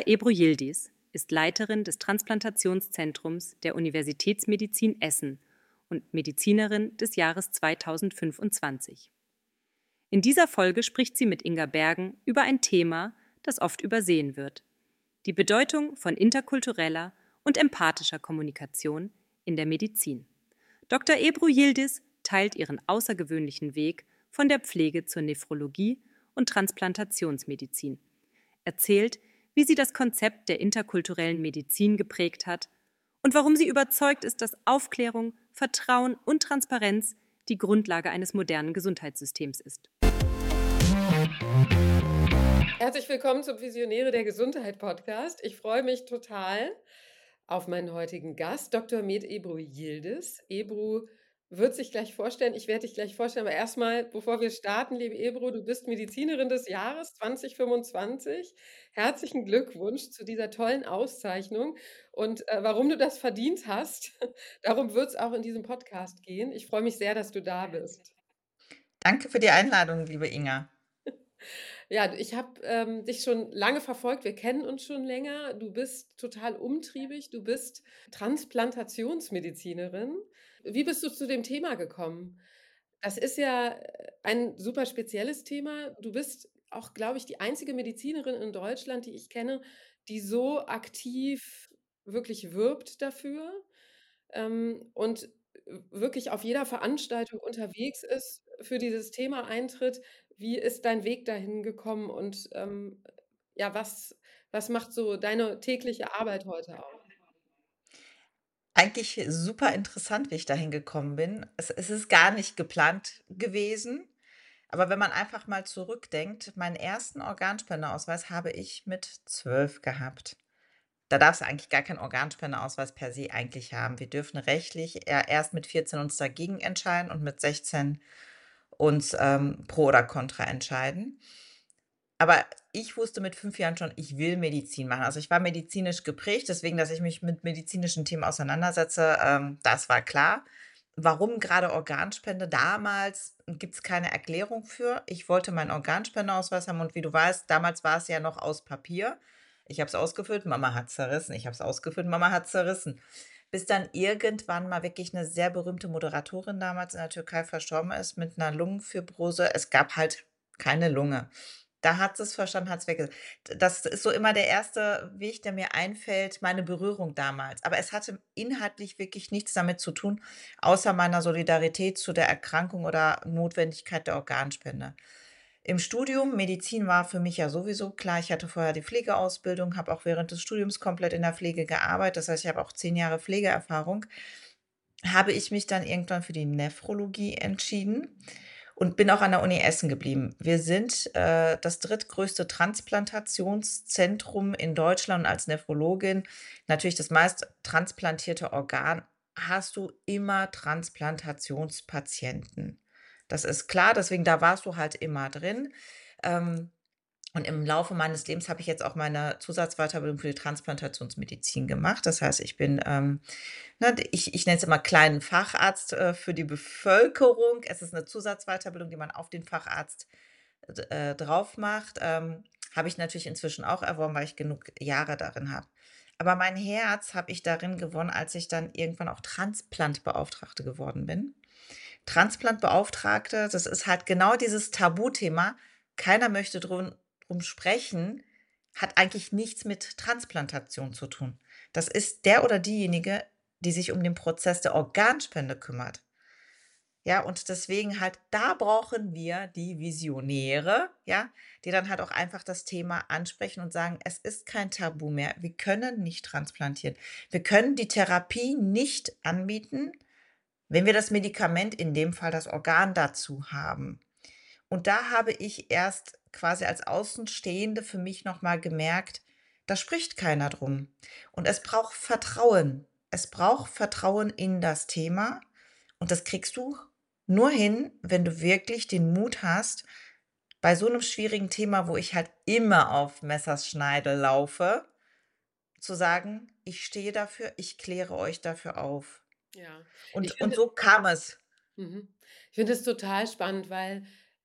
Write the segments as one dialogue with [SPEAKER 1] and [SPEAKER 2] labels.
[SPEAKER 1] Ebru Yildiz ist Leiterin des Transplantationszentrums der Universitätsmedizin Essen und Medizinerin des Jahres 2025. In dieser Folge spricht sie mit Inga Bergen über ein Thema, das oft übersehen wird: die Bedeutung von interkultureller und empathischer Kommunikation in der Medizin. Dr. Ebru Yildiz teilt ihren außergewöhnlichen Weg von der Pflege zur Nephrologie und Transplantationsmedizin, erzählt, wie sie das Konzept der interkulturellen Medizin geprägt hat und warum sie überzeugt ist, dass Aufklärung, Vertrauen und Transparenz die Grundlage eines modernen Gesundheitssystems ist.
[SPEAKER 2] Herzlich willkommen zum Visionäre der Gesundheit Podcast. Ich freue mich total auf meinen heutigen Gast, Dr. Med Ebru Yildiz. Ebru wird sich gleich vorstellen, ich werde dich gleich vorstellen, aber erstmal, bevor wir starten, liebe Ebru, du bist Medizinerin des Jahres 2025. Herzlichen Glückwunsch zu dieser tollen Auszeichnung und warum du das verdient hast, darum wird es auch in diesem Podcast gehen. Ich freue mich sehr, dass du da bist.
[SPEAKER 3] Danke für die Einladung, liebe Inga.
[SPEAKER 2] Ja, ich habe dich schon lange verfolgt. Wir kennen uns schon länger. Du bist total umtriebig. Du bist Transplantationsmedizinerin. Wie bist du zu dem Thema gekommen? Das ist ja ein super spezielles Thema. Du bist auch, glaube ich, die einzige Medizinerin in Deutschland, die ich kenne, die so aktiv wirklich wirbt dafür und wirklich auf jeder Veranstaltung unterwegs ist, für dieses Thema eintritt. Wie ist dein Weg dahin gekommen und ja, was macht so deine tägliche Arbeit heute aus?
[SPEAKER 3] Eigentlich super interessant, wie ich dahin gekommen bin. Es ist gar nicht geplant gewesen, aber wenn man einfach mal zurückdenkt, meinen ersten Organspendeausweis habe ich mit 12 gehabt. Da darfst du eigentlich gar keinen Organspendeausweis per se eigentlich haben. Wir dürfen rechtlich erst mit 14 uns dagegen entscheiden und mit 16 uns pro oder contra entscheiden. Aber ich wusste mit 5 Jahren schon, ich will Medizin machen. Also, ich war medizinisch geprägt, deswegen, dass ich mich mit medizinischen Themen auseinandersetze, das war klar. Warum gerade Organspende? Damals gibt es keine Erklärung für. Ich wollte meinen Organspendeausweis haben und wie du weißt, damals war es ja noch aus Papier. Ich habe es ausgefüllt, Mama hat zerrissen. Ich habe es ausgefüllt, Mama hat zerrissen. Bis dann irgendwann mal wirklich eine sehr berühmte Moderatorin damals in der Türkei verstorben ist mit einer Lungenfibrose. Es gab halt keine Lunge. Da hat sie es verstanden, hat's wegge Das ist so immer der erste Weg, der mir einfällt, meine Berührung damals. Aber es hatte inhaltlich wirklich nichts damit zu tun, außer meiner Solidarität zu der Erkrankung oder Notwendigkeit der Organspende. Im Studium Medizin war für mich ja sowieso klar. Ich hatte vorher die Pflegeausbildung, habe auch während des Studiums komplett in der Pflege gearbeitet. Das heißt, ich habe auch 10 Jahre Pflegeerfahrung. Habe ich mich dann irgendwann für die Nephrologie entschieden und bin auch an der Uni Essen geblieben. Wir sind, das drittgrößte Transplantationszentrum in Deutschland und als Nephrologin natürlich das meist transplantierte Organ hast du immer Transplantationspatienten. Das ist klar, deswegen da warst du halt immer drin. Ähm, und im Laufe meines Lebens habe ich jetzt auch meine Zusatzweiterbildung für die Transplantationsmedizin gemacht. Das heißt, ich bin, ich nenne es immer kleinen Facharzt, für die Bevölkerung. Es ist eine Zusatzweiterbildung, die man auf den Facharzt drauf macht. Habe ich natürlich inzwischen auch erworben, weil ich genug Jahre darin habe. Aber mein Herz habe ich darin gewonnen, als ich dann irgendwann auch Transplantbeauftragte geworden bin. Transplantbeauftragte, das ist halt genau dieses Tabuthema. Keiner möchte drum sprechen, hat eigentlich nichts mit Transplantation zu tun. Das ist der oder diejenige, die sich um den Prozess der Organspende kümmert. Ja, und deswegen halt, da brauchen wir die Visionäre, ja, die dann halt auch einfach das Thema ansprechen und sagen, es ist kein Tabu mehr. Wir können nicht transplantieren. Wir können die Therapie nicht anbieten, wenn wir das Medikament, in dem Fall das Organ dazu haben. Und da habe ich erst quasi als Außenstehende für mich noch mal gemerkt, da spricht keiner drum. Und es braucht Vertrauen. Es braucht Vertrauen in das Thema und das kriegst du nur hin, wenn du wirklich den Mut hast, bei so einem schwierigen Thema, wo ich halt immer auf Messerschneide laufe, zu sagen: „Ich stehe dafür, ich kläre euch dafür auf.“
[SPEAKER 2] Ja, ich
[SPEAKER 3] Und
[SPEAKER 2] finde
[SPEAKER 3] so kam es.
[SPEAKER 2] Ich finde es total spannend, weil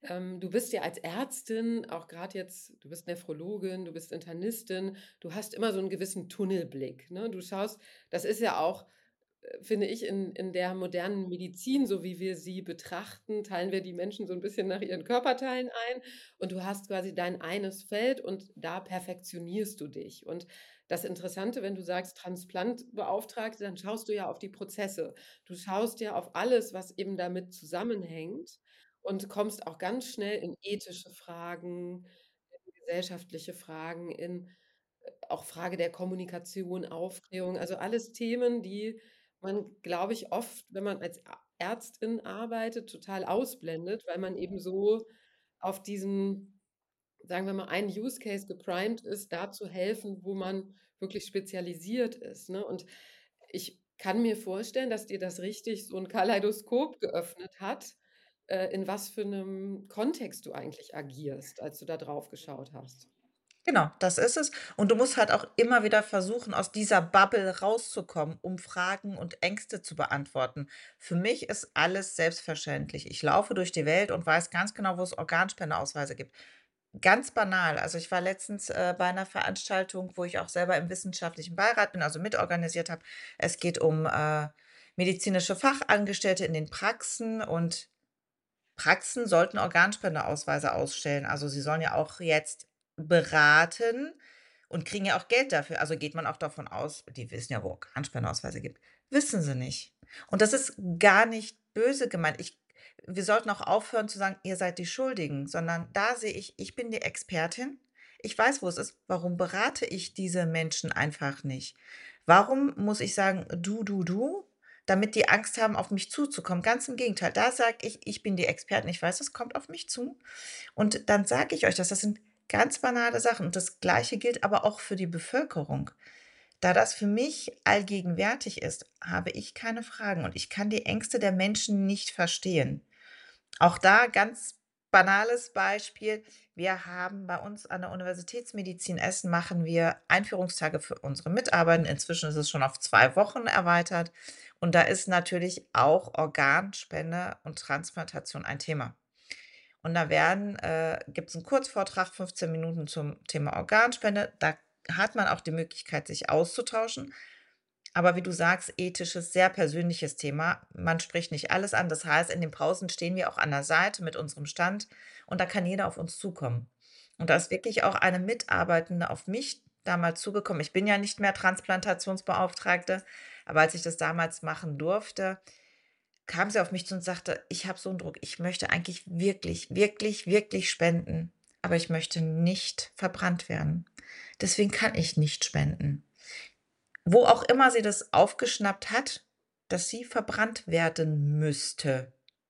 [SPEAKER 2] Du bist ja als Ärztin, auch gerade jetzt du bist Nephrologin, du bist Internistin, du hast immer so einen gewissen Tunnelblick, ne? Du schaust das ist ja auch, finde ich, in der modernen Medizin, so wie wir sie betrachten, teilen wir die Menschen so ein bisschen nach ihren Körperteilen ein und du hast quasi dein eines Feld und da perfektionierst du dich. Und das Interessante, wenn du sagst Transplantbeauftragte, dann schaust du ja auf die Prozesse. Du schaust ja auf alles, was eben damit zusammenhängt und kommst auch ganz schnell in ethische Fragen, in gesellschaftliche Fragen, in auch Frage der Kommunikation, Aufklärung, also alles Themen, die man, glaube ich, oft, wenn man als Ärztin arbeitet, total ausblendet, weil man eben so auf diesen, sagen wir mal, einen Use Case geprimed ist, da zu helfen, wo man wirklich spezialisiert ist, ne? Und ich kann mir vorstellen, dass dir das richtig so ein Kaleidoskop geöffnet hat, in was für einem Kontext du eigentlich agierst, als du da drauf geschaut hast.
[SPEAKER 3] Genau, das ist es. Und du musst halt auch immer wieder versuchen, aus dieser Bubble rauszukommen, um Fragen und Ängste zu beantworten. Für mich ist alles selbstverständlich. Ich laufe durch die Welt und weiß ganz genau, wo es Organspendeausweise gibt. Ganz banal. Also, ich war letztens, bei einer Veranstaltung, wo ich auch selber im wissenschaftlichen Beirat bin, also mitorganisiert habe. Es geht um, medizinische Fachangestellte in den Praxen, und Praxen sollten Organspendeausweise ausstellen. Also, sie sollen ja auch jetzt beraten und kriegen ja auch Geld dafür. Also, geht man auch davon aus, die wissen ja, wo Organspendeausweise gibt. Wissen sie nicht. Und das ist gar nicht böse gemeint. Wir sollten auch aufhören zu sagen: „Ihr seid die Schuldigen“, sondern da sehe ich, ich bin die Expertin. Ich weiß, wo es ist. Warum berate ich diese Menschen einfach nicht? Warum muss ich sagen: „Du, du, du“, damit die Angst haben, auf mich zuzukommen? Ganz im Gegenteil. Da sage ich: „Ich bin die Expertin. Ich weiß, es kommt auf mich zu.“ Und dann sage ich euch das. Das sind ganz banale Sachen. Und das Gleiche gilt aber auch für die Bevölkerung. Da das für mich allgegenwärtig ist, habe ich keine Fragen und ich kann die Ängste der Menschen nicht verstehen. Auch da ganz banales Beispiel. Wir haben bei uns an der Universitätsmedizin Essen machen wir Einführungstage für unsere Mitarbeiter. Inzwischen ist es schon auf 2 Wochen erweitert. Und da ist natürlich auch Organspende und Transplantation ein Thema. Und da gibt es einen Kurzvortrag, 15 Minuten zum Thema Organspende. Da hat man auch die Möglichkeit, sich auszutauschen. Aber wie du sagst, ethisches, sehr persönliches Thema. Man spricht nicht alles an. Das heißt, in den Pausen stehen wir auch an der Seite mit unserem Stand und da kann jeder auf uns zukommen. Und da ist wirklich auch eine Mitarbeitende auf mich damals zugekommen. Ich bin ja nicht mehr Transplantationsbeauftragte, aber als ich das damals machen durfte, kam sie auf mich zu und sagte: „Ich habe so einen Druck. Ich möchte eigentlich wirklich, wirklich, wirklich spenden, aber ich möchte nicht verbrannt werden. Deswegen kann ich nicht spenden.“ Wo auch immer sie das aufgeschnappt hat, dass sie verbrannt werden müsste,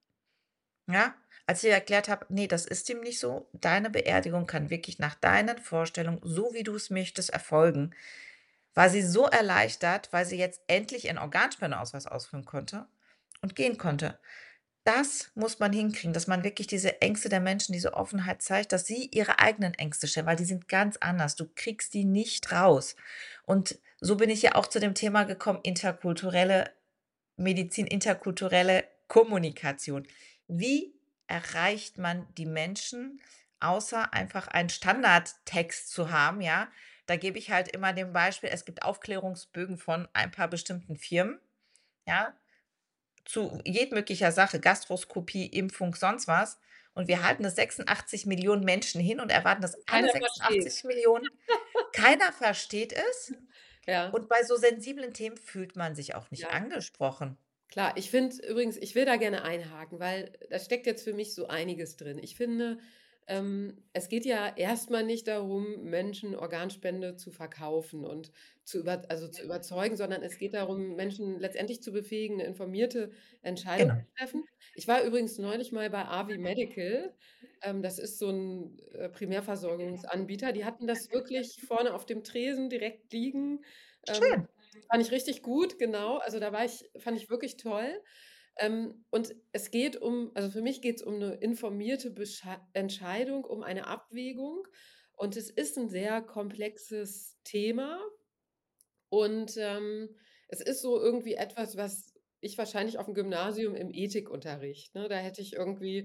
[SPEAKER 3] ja? Als ich ihr erklärt habe: „Ne, das ist dem nicht so. Deine Beerdigung kann wirklich nach deinen Vorstellungen, so wie du es möchtest, erfolgen“, war sie so erleichtert, weil sie jetzt endlich ihren Organspendeausweis ausfüllen konnte und gehen konnte. Das muss man hinkriegen, dass man wirklich diese Ängste der Menschen, diese Offenheit zeigt, dass sie ihre eigenen Ängste stellen, weil die sind ganz anders. Du kriegst die nicht raus. Und so bin ich ja auch zu dem Thema gekommen, interkulturelle Medizin, interkulturelle Kommunikation. Wie erreicht man die Menschen, außer einfach einen Standardtext zu haben, ja? Da gebe ich halt immer dem Beispiel, es gibt Aufklärungsbögen von ein paar bestimmten Firmen, ja? Zu jedmöglicher Sache, Gastroskopie, Impfung, sonst was. Und wir halten das 86 Millionen Menschen hin und erwarten, dass alle
[SPEAKER 2] Keiner versteht.
[SPEAKER 3] 86 Millionen, keiner versteht es.
[SPEAKER 2] Ja,
[SPEAKER 3] Und bei so sensiblen Themen fühlt man sich auch nicht
[SPEAKER 2] ja.
[SPEAKER 3] angesprochen.
[SPEAKER 2] Klar, ich finde übrigens ich will da gerne einhaken, weil da steckt jetzt für mich so einiges drin. Ich finde, es geht ja erstmal nicht darum, Menschen Organspende zu verkaufen und zu überzeugen, sondern es geht darum, Menschen letztendlich zu befähigen, 'ne informierte Entscheidung
[SPEAKER 3] Genau.
[SPEAKER 2] zu treffen. Ich war übrigens neulich mal bei Avi Medical. Das ist so ein Primärversorgungsanbieter. Die hatten das wirklich vorne auf dem Tresen direkt liegen. Ähm,
[SPEAKER 3] Schön.
[SPEAKER 2] Fand ich richtig gut, genau. Also, da war ich fand ich wirklich toll. Und es geht also, für mich geht es um eine informierte Bescha Entscheidung, um eine Abwägung. Und es ist ein sehr komplexes Thema und, es ist so irgendwie etwas, was ich wahrscheinlich auf dem Gymnasium im Ethikunterricht, ne, da hätte ich irgendwie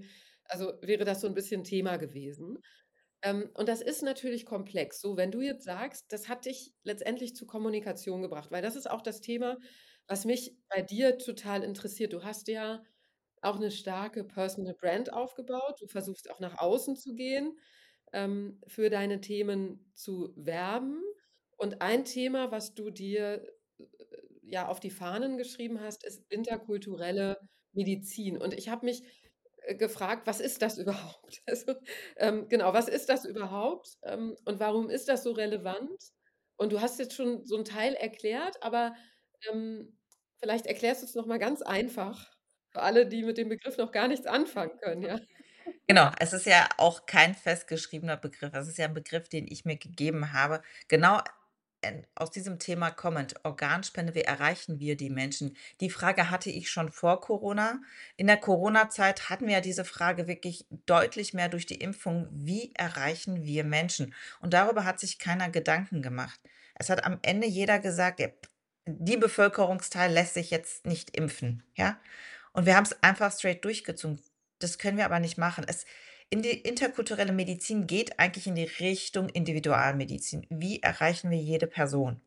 [SPEAKER 2] Also, wäre das so ein bisschen Thema gewesen. Und das ist natürlich komplex. So, wenn du jetzt sagst, das hat dich letztendlich zu Kommunikation gebracht, weil das ist auch das Thema, was mich bei dir total interessiert. Du hast ja auch eine starke Personal Brand aufgebaut. Du versuchst auch nach außen zu gehen, für deine Themen zu werben. Und ein Thema, was du dir, ja, auf die Fahnen geschrieben hast, ist interkulturelle Medizin. Und ich habe mich, gefragt: „Was ist das überhaupt?“ Also, genau, was ist das überhaupt, und warum ist das so relevant? Und du hast jetzt schon so 'n Teil erklärt, aber, ähm, vielleicht erklärst du's noch mal ganz einfach für alle, die mit dem Begriff noch gar nichts anfangen können, ja?
[SPEAKER 3] Genau, es ist ja auch kein festgeschriebener Begriff. Es ist ja 'n Begriff, den ich mir gegeben habe, genau, aus diesem Thema kommend. Organspende, wie erreichen wir die Menschen? Die Frage hatte ich schon vor Corona. In der Corona-Zeit hatten wir ja diese Frage wirklich deutlich mehr durch die Impfung: Wie erreichen wir Menschen? Und darüber hat sich keiner Gedanken gemacht. Es hat am Ende jeder gesagt: „Ja, die Bevölkerungsteil lässt sich jetzt nicht impfen“, ja? Und wir haben's einfach straight durchgezogen. Das können wir aber nicht machen. Die interkulturelle Medizin geht eigentlich in die Richtung Individualmedizin. Wie erreichen wir jede Person?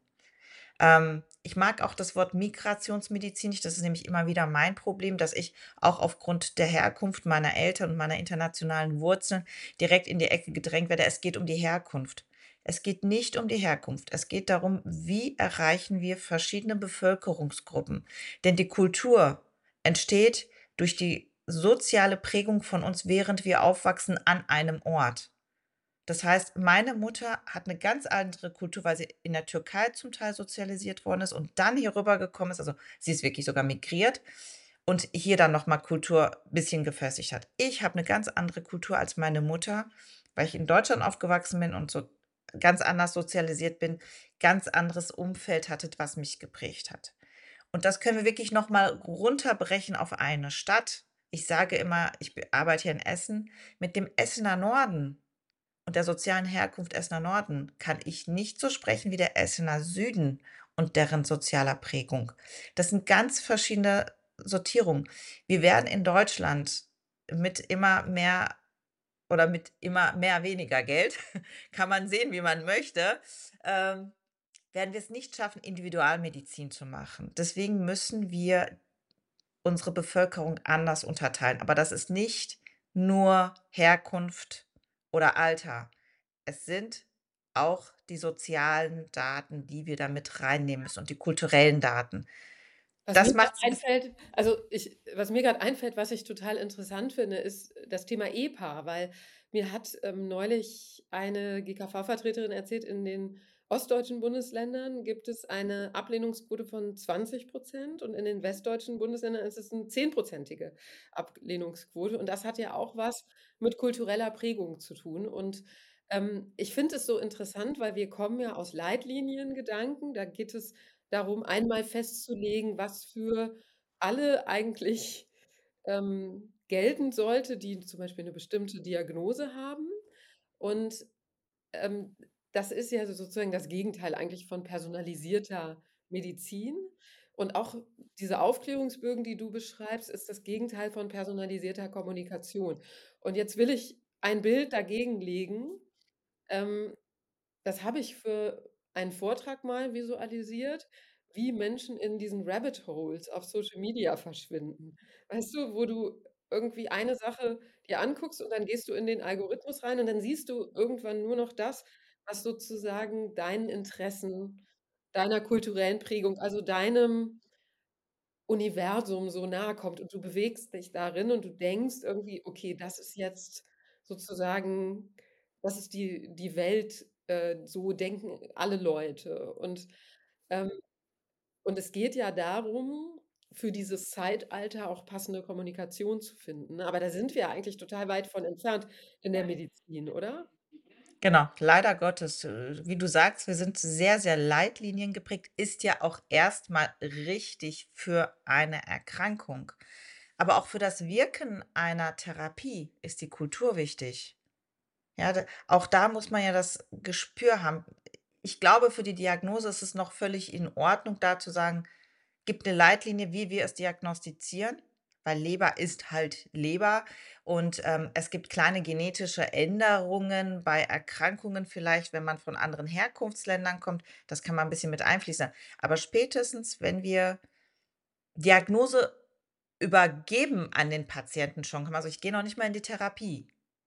[SPEAKER 3] Ich mag auch das Wort Migrationsmedizin nicht. Das ist nämlich immer wieder mein Problem, dass ich auch aufgrund der Herkunft meiner Eltern und meiner internationalen Wurzeln direkt in die Ecke gedrängt werde. Es geht um die Herkunft. Es geht nicht um die Herkunft. Es geht darum, wie erreichen wir verschiedene Bevölkerungsgruppen? Denn die Kultur entsteht durch die soziale Prägung von uns, während wir aufwachsen an einem Ort. Das heißt, meine Mutter hat 'ne ganz andere Kultur, weil sie in der Türkei zum Teil sozialisiert worden ist und dann hier rübergekommen ist. Also, sie ist wirklich sogar migriert und hier dann noch mal Kultur bisschen gefestigt hat. Ich habe 'ne ganz andere Kultur als meine Mutter, weil ich in Deutschland aufgewachsen bin und so ganz anders sozialisiert bin, ganz anderes Umfeld hatte, was mich geprägt hat. Und das können wir wirklich noch mal runterbrechen auf eine Stadt. Ich sage immer, ich arbeite hier in Essen, mit dem Essener Norden und der sozialen Herkunft Essener Norden kann ich nicht so sprechen wie der Essener Süden und deren sozialer Prägung. Das sind ganz verschiedene Sortierungen. Wir werden in Deutschland mit immer mehr oder mit immer mehr weniger Geld, kann man sehen, wie man möchte, ähm, werden wir es nicht schaffen, Individualmedizin zu machen. Deswegen müssen wir unsere Bevölkerung anders unterteilen. Aber das ist nicht nur Herkunft oder Alter. Es sind auch die sozialen Daten, die wir da mit reinnehmen müssen und die kulturellen Daten.
[SPEAKER 2] Was mir
[SPEAKER 3] Das
[SPEAKER 2] grad
[SPEAKER 3] macht's 'n biss
[SPEAKER 2] einfällt also, was mir grad einfällt, was ich total interessant finde, ist das Thema EPA, weil mir hat, neulich eine GKV-Vertreterin erzählt, in den ostdeutschen Bundesländern gibt es eine Ablehnungsquote von 20% und in den westdeutschen Bundesländern ist es 'ne zehnprozentige Ablehnungsquote. Und das hat ja auch was mit kultureller Prägung zu tun. Und, ich finde es so interessant, weil wir kommen ja aus Leitliniengedanken. Da geht es darum, einmal festzulegen, was für alle eigentlich, gelten sollte, die zum Beispiel 'ne bestimmte Diagnose haben. Und, ähm, das ist ja sozusagen das Gegenteil eigentlich von personalisierter Medizin. Und auch diese Aufklärungsbögen, die du beschreibst, ist das Gegenteil von personalisierter Kommunikation. Und jetzt will ich ein Bild dagegen legen, ähm, das habe ich für einen Vortrag mal visualisiert, wie Menschen in diesen Rabbit Holes auf Social Media verschwinden. Weißt du, wo du irgendwie eine Sache dir anguckst und dann gehst du in den Algorithmus rein und dann siehst du irgendwann nur noch das, was sozusagen deinen Interessen, deiner kulturellen Prägung, also deinem Universum so nahe kommt und du bewegst dich darin und du denkst irgendwie: „Okay, das ist jetzt sozusagen das ist die Welt, so denken alle Leute.“ Ähm und es geht ja darum, für dieses Zeitalter auch passende Kommunikation zu finden, ne? Aber da sind wir eigentlich total weit von entfernt in der Medizin, oder?
[SPEAKER 3] Genau, leider Gottes, wie du sagst, wir sind sehr, sehr leitliniengeprägt, ist ja auch erst mal richtig für eine Erkrankung. Aber auch für das Wirken einer Therapie ist die Kultur wichtig. Ja, auch da muss man ja das Gespür haben. Ich glaube, für die Diagnose ist es noch völlig in Ordnung, da zu sagen: „Gibt eine Leitlinie, wie wir es diagnostizieren.“ weil Leber ist halt Leber und, es gibt kleine genetische Änderungen bei Erkrankungen vielleicht, wenn man von anderen Herkunftsländern kommt. Das kann man ein bisschen mit einfließen. Aber spätestens, wenn wir Diagnose übergeben an den Patienten schon, also, ich gehe noch nicht mal in die Therapie.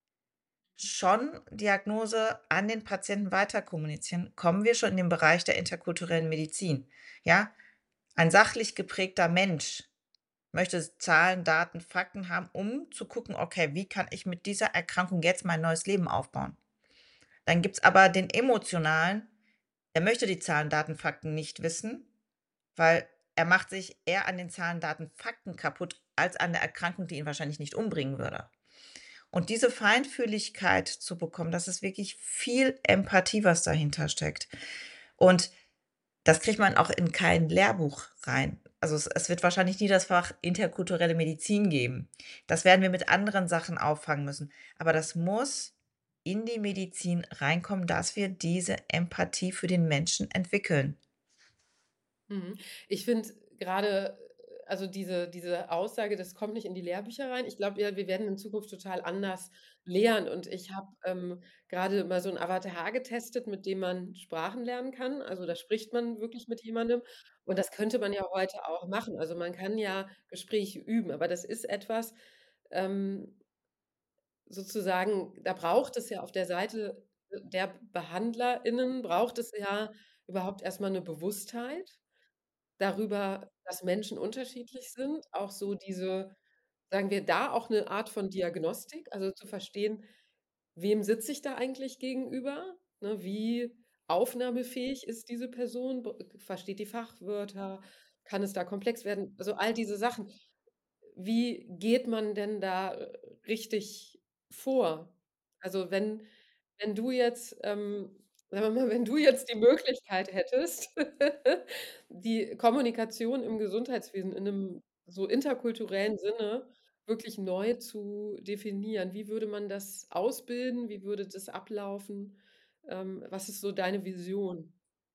[SPEAKER 3] Schon Diagnose an den Patienten weiterkommunizieren, kommen wir schon in den Bereich der interkulturellen Medizin, ja? Ein sachlich geprägter Mensch möchte Zahlen, Daten, Fakten haben, um zu gucken: „Okay, wie kann ich mit dieser Erkrankung jetzt mein neues Leben aufbauen?“ Dann gibt's aber den emotionalen, der möchte die Zahlen, Daten, Fakten nicht wissen, weil er macht sich eher an den Zahlen, Daten, Fakten kaputt als an der Erkrankung, die ihn wahrscheinlich nicht umbringen würde. Und diese Feinfühligkeit zu bekommen, das ist wirklich viel Empathie, was dahinter steckt. Und das kriegt man auch in kein Lehrbuch rein. Also, es wird wahrscheinlich nie das Fach interkulturelle Medizin geben. Das werden wir mit anderen Sachen auffangen müssen. Aber das muss in die Medizin reinkommen, dass wir diese Empathie für den Menschen entwickeln.
[SPEAKER 2] Mhm. Ich finde gerade, also diese Aussage, das kommt nicht in die Lehrbücher rein. Ich glaube, ja, wir werden in Zukunft total anders lehren und ich habe, grade mal so 'n Avatar getestet, mit dem man Sprachen lernen kann. Also, da spricht man wirklich mit jemandem und das könnte man ja heute auch machen. Also, man kann ja Gespräche üben, aber das ist etwas, ähm, sozusagen, da braucht es ja auf der Seite der BehandlerInnen braucht es ja überhaupt erst mal 'ne Bewusstheit darüber, dass Menschen unterschiedlich sind, auch so diese, sagen wir, da auch 'ne Art von Diagnostik, also zu verstehen, wem sitze ich da eigentlich gegenüber, ne? Wie aufnahmefähig ist diese Person? Versteht die Fachwörter? Kann es da komplex werden? Also, all diese Sachen. Wie geht man denn da, richtig vor? Also, wenn du jetzt, sagen wir mal, wenn du jetzt die Möglichkeit hättest, die Kommunikation im Gesundheitswesen in 'nem so interkulturellen Sinne wirklich neu zu definieren, wie würde man das ausbilden? Wie würde das ablaufen? Was ist so deine Vision?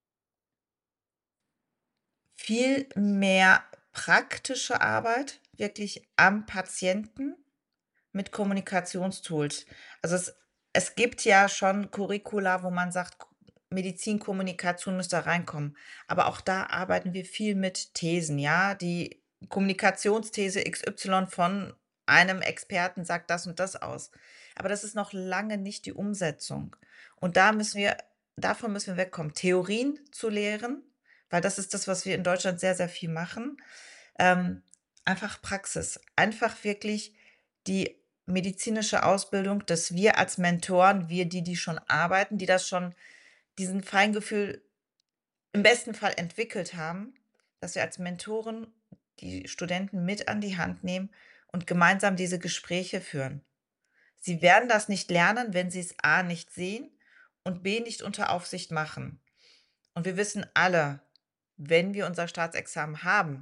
[SPEAKER 3] Viel mehr praktische Arbeit wirklich am Patienten mit Kommunikationstools. Also, es gibt ja schon Curricula, wo man sagt, Medizinkommunikation müsste reinkommen. Aber auch da arbeiten wir viel mit Thesen, ja? Die Kommunikationsthese XY von einem Experten sagt das und das aus. Aber das ist noch lange nicht die Umsetzung. Und davon müssen wir wegkommen, Theorien zu lehren, weil das ist das, was wir in Deutschland sehr, sehr viel machen. Ähm, Einfach Praxis. Einfach wirklich die medizinische Ausbildung, dass wir als Mentoren, wir, die schon arbeiten, die das schon diesen Feingefühl im besten Fall entwickelt haben, dass wir als Mentoren die Studenten mit an die Hand nehmen und gemeinsam diese Gespräche führen. Sie werden das nicht lernen, wenn sie es A nicht sehen und B nicht unter Aufsicht machen. Und wir wissen alle, wenn wir unser Staatsexamen haben,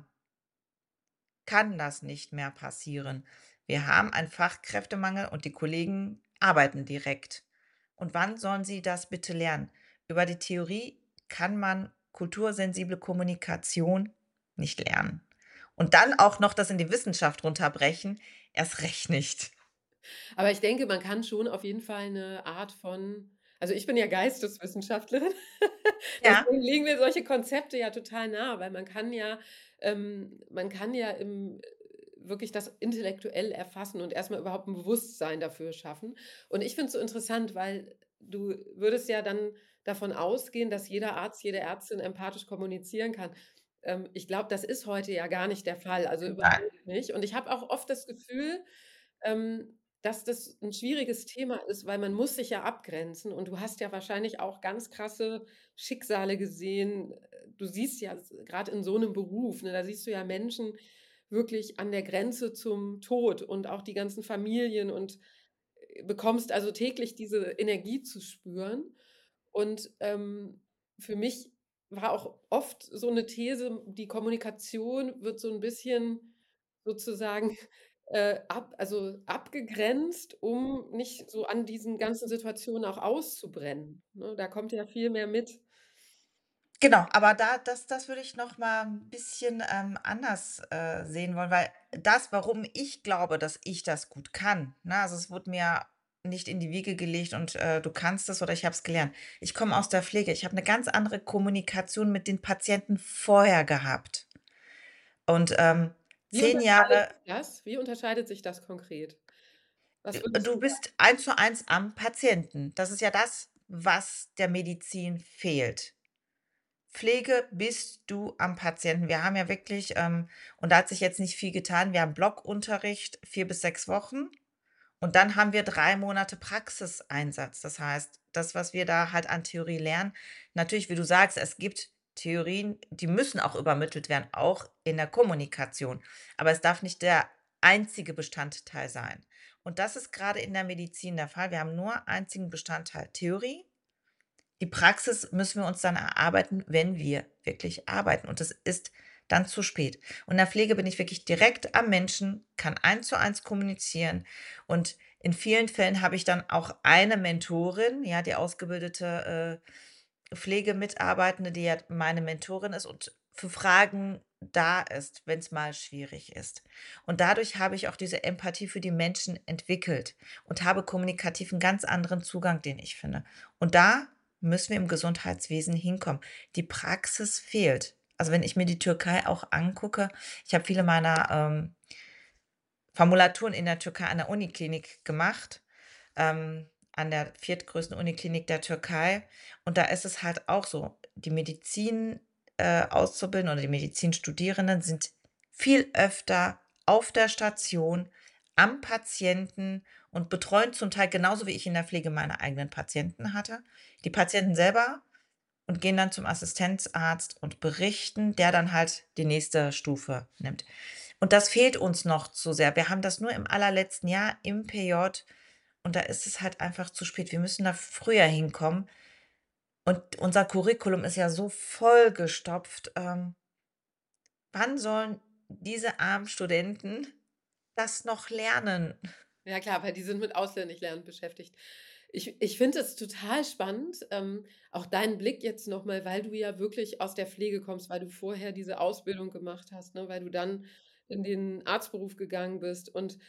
[SPEAKER 3] kann das nicht mehr passieren. Wir haben einen Fachkräftemangel und die Kollegen arbeiten direkt. Und wann sollen sie das bitte lernen? Über die Theorie kann man kultursensible Kommunikation nicht lernen. Und dann auch noch das in die Wissenschaft runterbrechen, erst recht nicht.
[SPEAKER 2] Aber ich denke, man kann schon auf jeden Fall 'ne Art von, also, ich bin ja Geisteswissenschaftlerin,
[SPEAKER 3] Ja,
[SPEAKER 2] deswegen liegen mir solche Konzepte ja total nah, weil man kann ja wirklich das intellektuell erfassen und erst mal überhaupt 'n Bewusstsein dafür schaffen. Und ich finde es so interessant, weil du würdest ja dann davon ausgehen, dass jeder Arzt, jede Ärztin empathisch kommunizieren kann. Ich glaube, das ist heute ja gar nicht der Fall, also
[SPEAKER 3] nein.
[SPEAKER 2] überhaupt nicht. Und ich habe auch oft das Gefühl, dass das 'n schwieriges Thema ist, weil man muss sich ja abgrenzen und du hast ja wahrscheinlich auch ganz krasse Schicksale gesehen. Du siehst ja grad in so 'nem Beruf, ne, da siehst du ja Menschen wirklich an der Grenze zum Tod und auch die ganzen Familien und, bekommst also täglich diese Energie zu spüren. Und, für mich war auch oft so 'ne These, die Kommunikation wird so 'n bisschen sozusagen, abgegrenzt, um nicht so an diesen ganzen Situationen auch auszubrennen, ne? Da kommt ja viel mehr mit.
[SPEAKER 3] Genau, aber das würde ich noch mal 'n bisschen, anders, sehen wollen, weil das, warum ich glaube, dass ich das gut kann, ne, also, es wurde mir nicht in die Wiege gelegt und, du kannst es oder ich habe es gelernt. Ich komme aus der Pflege. Ich habe eine ganz andere Kommunikation mit den Patienten vorher gehabt und,
[SPEAKER 2] Wie
[SPEAKER 3] 10
[SPEAKER 2] unterscheidet
[SPEAKER 3] Jahre
[SPEAKER 2] sich das? Wie unterscheidet sich das konkret? Was würdest
[SPEAKER 3] du
[SPEAKER 2] du sagen?
[SPEAKER 3] bist eins zu eins am Patienten. Das ist ja das, was der Medizin fehlt. Pflege bist du am Patienten. Wir haben ja wirklich, und da hat sich jetzt nicht viel getan. Wir haben Blockunterricht 4 bis 6 Wochen und dann haben wir 3 Monate Praxiseinsatz. Das heißt, das, was wir da halt an Theorie lernen, natürlich, wie du sagst, es gibt Theorien, die müssen auch übermittelt werden, auch in der Kommunikation. Aber es darf nicht der einzige Bestandteil sein. Und das ist gerade in der Medizin der Fall. Wir haben nur einzigen Bestandteil Theorie. Die Praxis müssen wir uns dann erarbeiten, wenn wir wirklich arbeiten und das ist dann zu spät. Und in der Pflege bin ich wirklich direkt am Menschen, kann eins zu eins kommunizieren und in vielen Fällen habe ich dann auch eine Mentorin, ja, die ausgebildete, Pflegemitarbeitende, die ja meine Mentorin ist und für Fragen da ist, wenn es mal schwierig ist. Und dadurch habe ich auch diese Empathie für die Menschen entwickelt und habe kommunikativ 'n ganz anderen Zugang, den ich finde. Und da müssen wir im Gesundheitswesen hinkommen. Die Praxis fehlt. Also, wenn ich mir die Türkei auch angucke, ich habe viele meiner, Formulaturen in der Türkei an der Uniklinik gemacht, an der viertgrößten Uniklinik der Türkei. Und da ist es halt auch so, die Medizin, Auszubildenden oder die Medizinstudierenden sind viel öfter auf der Station, am Patienten und betreuen zum Teil genauso wie ich in der Pflege meine eigenen Patienten hatte, die Patienten selber und gehen dann zum Assistenzarzt und berichten, der dann halt die nächste Stufe nimmt. Und das fehlt uns noch zu sehr. Wir haben das nur im allerletzten Jahr im PJ und da ist es halt einfach zu spät. Wir müssen da früher hinkommen und unser Curriculum ist ja so vollgestopft. Wann sollen diese armen Studenten das noch lernen?
[SPEAKER 2] Ja klar, weil die sind mit Ausländischlernen beschäftigt. Ich finde es total spannend, auch deinen Blick jetzt noch mal, weil du ja wirklich aus der Pflege kommst, weil du vorher diese Ausbildung gemacht hast, ne, weil du dann in den Arztberuf gegangen bist. Und,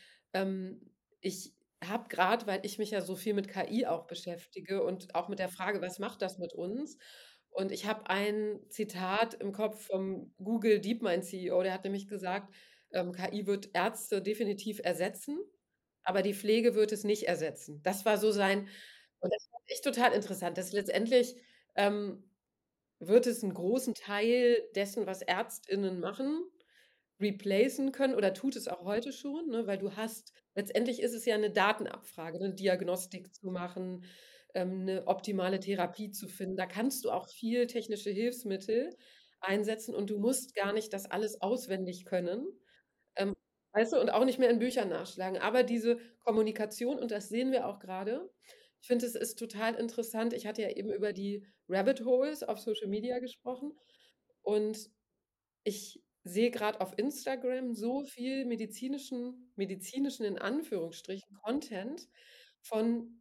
[SPEAKER 2] ich habe grad, weil ich mich ja so viel mit KI auch beschäftige und auch mit der Frage: „Was macht das mit uns?“ Und ich habe ein Zitat im Kopf vom Google DeepMind CEO, der hat nämlich gesagt, KI wird Ärzte definitiv ersetzen, aber die Pflege wird es nicht ersetzen. Das war so sein und das fand ich total interessant, dass letztendlich, ähm, wird es 'n großen Teil dessen, was ÄrztInnen machen, replacen können oder tut es auch heute schon, ne? Weil du hast letztendlich ist es ja 'ne Datenabfrage, 'ne Diagnostik zu machen, 'ne optimale Therapie zu finden. Da kannst du auch viel technische Hilfsmittel einsetzen und du musst gar nicht das alles auswendig können. Ähm, weißt du, und auch nicht mehr in Büchern nachschlagen. Aber diese Kommunikation, und das sehen wir auch grade, ich finde, es ist total interessant. Ich hatte ja eben über die Rabbit Holes auf Social Media gesprochen und ich sehe grad auf Instagram so viel medizinischen in Anführungsstrichen Content von,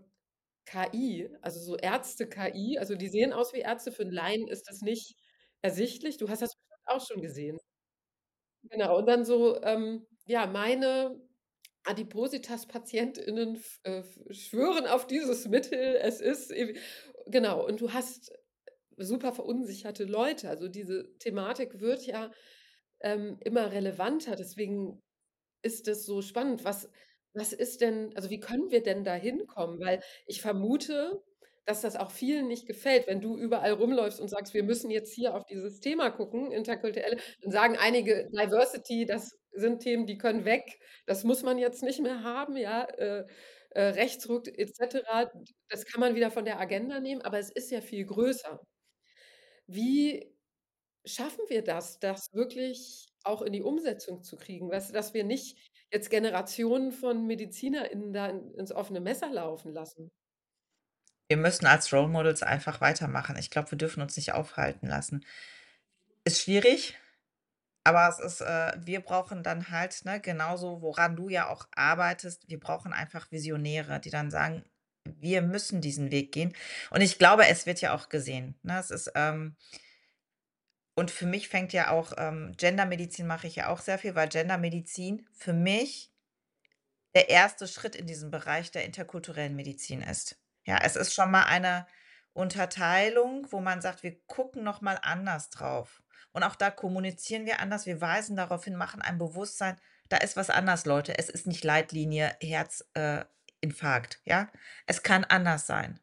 [SPEAKER 2] KI, also so Ärzte-KI. Also, die sehen aus wie Ärzte. Für 'n Laien ist das nicht ersichtlich. Du hast das bestimmt auch schon gesehen. Genau, und dann so, ja, meine Adipositas-PatientInnen schwören auf dieses Mittel. Es ist genau, und du hast super verunsicherte Leute. Also, diese Thematik wird ja, immer relevanter. Deswegen ist es so spannend. Was ist denn, also, wie können wir denn da hinkommen? Weil ich vermute, dass das auch vielen nicht gefällt, wenn du überall rumläufst und sagst: „Wir müssen jetzt hier auf dieses Thema gucken, interkulturelle“, dann sagen einige: „Diversity, das sind Themen, die können weg. Das muss man jetzt nicht mehr haben“, ja, Rechtsruck et cetera. Das kann man wieder von der Agenda nehmen, aber es ist ja viel größer. Wie schaffen wir das, das wirklich auch in die Umsetzung zu kriegen? Weißt du, dass wir nicht jetzt Generationen von MedizinerInnen da ins offene Messer laufen lassen?
[SPEAKER 3] Wir müssen als Role Models einfach weitermachen. Ich glaube, wir dürfen uns nicht aufhalten lassen. Ist schwierig. Aber es ist wir brauchen dann halt, ne, genauso, woran du ja auch arbeitest, wir brauchen einfach Visionäre, die dann sagen: wir müssen diesen Weg gehen. Und ich glaube, es wird ja auch gesehen, ne? Und für mich fängt ja auch Gendermedizin mache ich ja auch sehr viel, weil Gendermedizin für mich der erste Schritt in diesem Bereich der interkulturellen Medizin ist. Ja, es ist schon mal eine Unterteilung, wo man sagt: „Wir gucken noch mal anders drauf.“ Und auch da kommunizieren wir anders. Wir weisen darauf hin, machen ein Bewusstsein: „Da ist was anders, Leute. Es ist nicht Leitlinie Infarkt, ja? Es kann anders sein.“